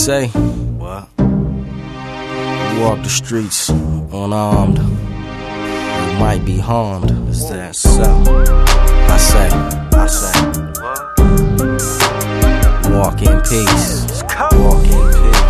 say, what? You walk the streets unarmed, you might be harmed. Is that so? I say, walk in peace. Walk in peace.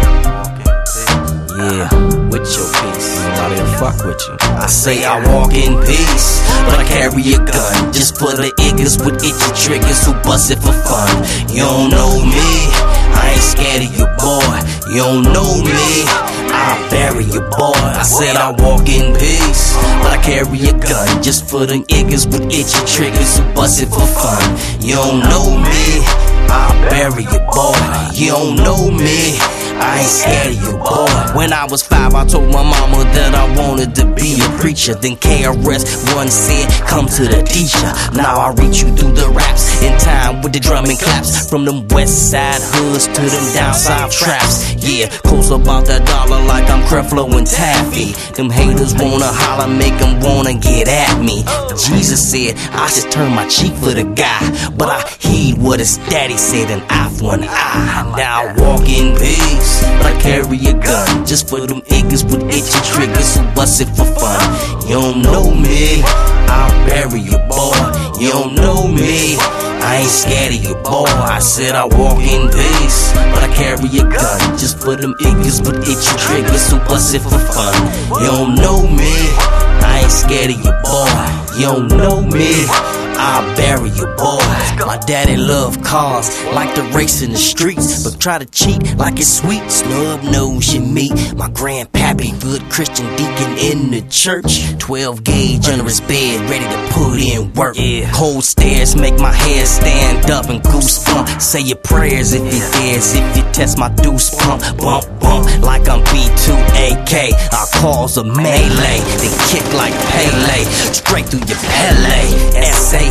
Yeah, with your peace. Nobody'll fuck with you. I say I walk in peace, but I carry a gun just for the niggas with itchy triggers who bust it for fun. You don't know me, I ain't scared of you, boy. You don't know me, I'll bury you, boy. I said I walk in peace, but I carry a gun just for the niggas with itchy triggers who bust it for fun. You don't know me, I'll bury you, boy. You don't know me, I ain't scared of you, boy. When I was 5, I told my mama that I wanted to be a preacher. Then KRS-One said, come to the teacher. Now I reach you through the raps in time with the drum and claps. From them west side hoods to them down south traps. Yeah, close about that dollar like I'm Creflo and Taffy. Them haters wanna holler, make them wanna get at me. Jesus said I should turn my cheek for the guy, but I heed what his daddy said, an eye for an eye. Now I walk in peace, but I carry a gun just for them niggas with itchy triggers who bust it for fun. You don't know me, I'll bury you, boy. You don't know me, I ain't scared of you, boy. I said I walk in peace, but I carry a gun just for them niggas with itchy triggers who bust it for fun. You don't know me, I ain't scared of you, boy. You don't know me, I'll bury you, boy. My daddy loved cars, like to race in the streets, but try to cheat like it's sweet. Snub nose you meet. My grandpappy, good Christian deacon in the church. 12 gauge under his bed, ready to put in work. Cold stares make my hair stand up and goosebump. Say your prayers if you dares, if you test my deuce pump. Bump, bump, like I'm B2AK. I'll cause a melee, then kick like Pele, straight through your Pele.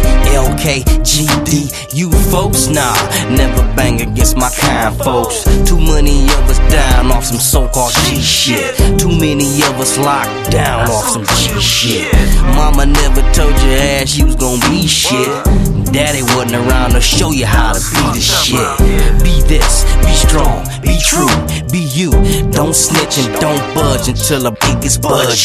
S-A-L-K-G-D. You folks, nah, never bang against my kind folks. Too many of us down off some so-called G shit. Too many of us locked down off some G shit. Mama never told your ass you was gonna be shit. Daddy wasn't around to show you how to be the shit. Be this, be strong, be true, be you. Don't snitch and don't budge until the biggest budge.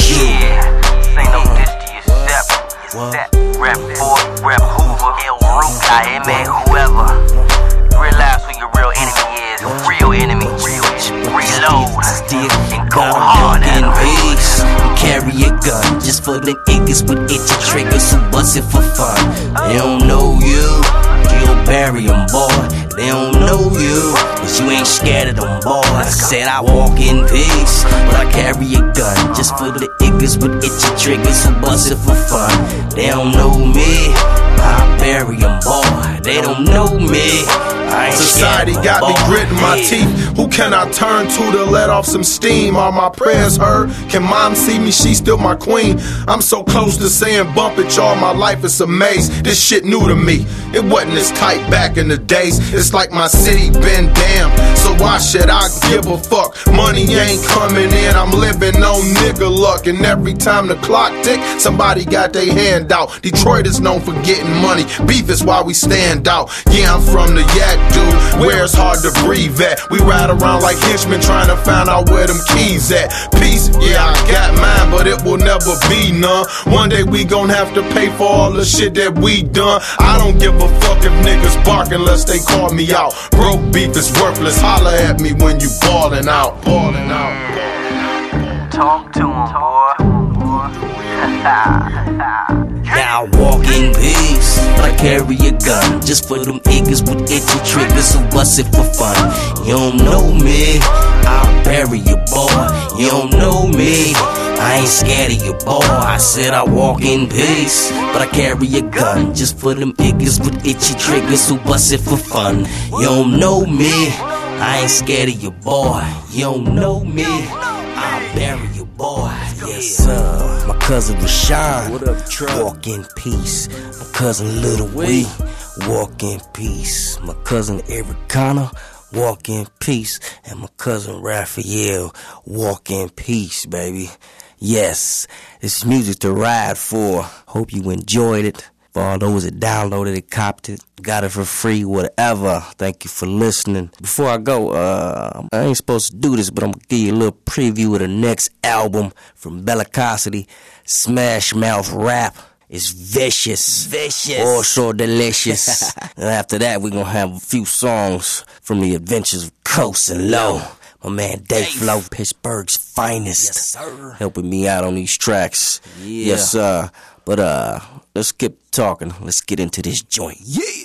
Say no diss to yourself. Rep Ford, Rep Hoover, El Root, I.M.A. whoever. Realize who your real enemy is. Real enemy. Reload. And go hard in peace. Carry a gun just for the niggas with itchy triggers who bust it for fun. They don't know you, you'll bury them, boy. They don't know you, but you ain't scared of them, boy. I said I walk in peace, but I carry a gun just for the niggas with itchy triggers who bust it for fun. They don't know me, I bury them, boy. They don't know me. Society got me gritting my teeth. Who can I turn to let off some steam? Are my prayers heard? Can mom see me? She's still my queen. I'm so close to saying bump it, y'all. My life is a maze. This shit new to me. It wasn't as tight back in the days. It's like my city been damned. So why should I give a fuck? Money ain't coming in. I'm living on nigga luck. And every time the clock tick, somebody got their hand out. Detroit is known for getting money. Beef is why we stand out. Yeah, I'm from the Yak, dude, where it's hard to breathe at. We ride around like henchmen trying to find out where them keys at. Peace, yeah, I got mine, but it will never be none. One day we gon' have to pay for all the shit that we done. I don't give a fuck if niggas bark unless they call me out. Broke beef is worthless, holler at me when you ballin' out. Ballin' out. Talk to him, boy. Now I walk in peace, but I carry a gun just for them niggas with itchy triggers who bust it for fun. You don't know me, I'll bury you, boy. You don't know me, I ain't scared of you, boy. I said I walk in peace, but I carry a gun just for them niggas with itchy triggers who bust it for fun. You don't know me, I ain't scared of you, boy. You don't know me, I'll bury you, boy. Yes, sir. My cousin Rashawn, walk in peace. My cousin Little Wee, walk in peace. My cousin Eric Connor, walk in peace. And my cousin Raphael, walk in peace, baby. Yes, it's music to ride for. Hope you enjoyed it. For all those that downloaded it, copped it, got it for free, whatever. Thank you for listening. Before I go, I ain't supposed to do this, but I'm gonna give you a little preview of the next album from Bellicosity, Smash Mouth Rap. It's vicious. Also delicious. And after that, we're gonna have a few songs from the adventures of Coast and Low. My man Dave Flow, Pittsburgh's finest. Yes, sir. Helping me out on these tracks. Yeah. Yes, sir. But let's keep talking. Let's get into this joint. Yeah.